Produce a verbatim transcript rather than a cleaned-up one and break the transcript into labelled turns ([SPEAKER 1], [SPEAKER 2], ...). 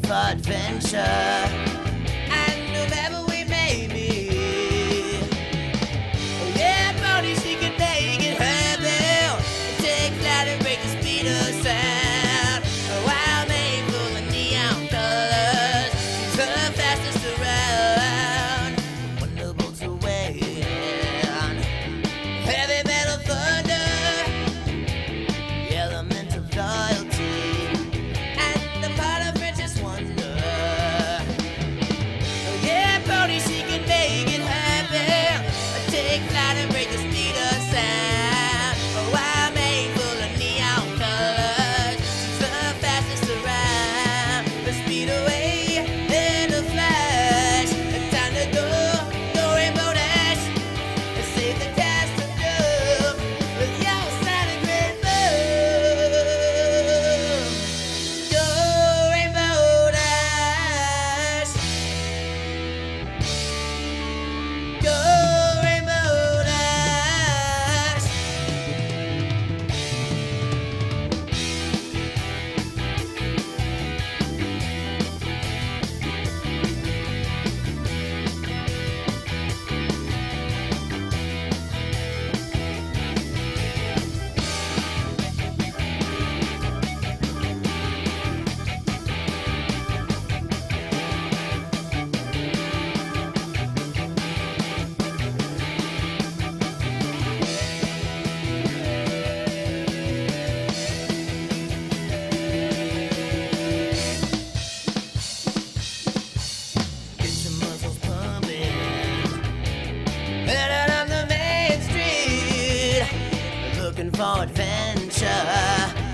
[SPEAKER 1] for adventure. And whoever we may meet, oh yeah, Brody, she can make it happen. Take flight and break the speed of sound. A wild maid full of neon colors. She's the fastest around. Wonderful to wait. Heavy metal thunder. The element of loyalty. And the part of French's wonder. Oh yeah, Brody, she can make it happen. Take flight and break the speed of sound. A wild maid full of neon colors. She's the fastest around. The speed away in a flash. Time to go, go Rainbow Dash. And save the cast of doom with your sonic rainbow. Go Rainbow Dash. Go Rainbow Dash. Get your muscles pumping. Head out on the main street, looking for adventure.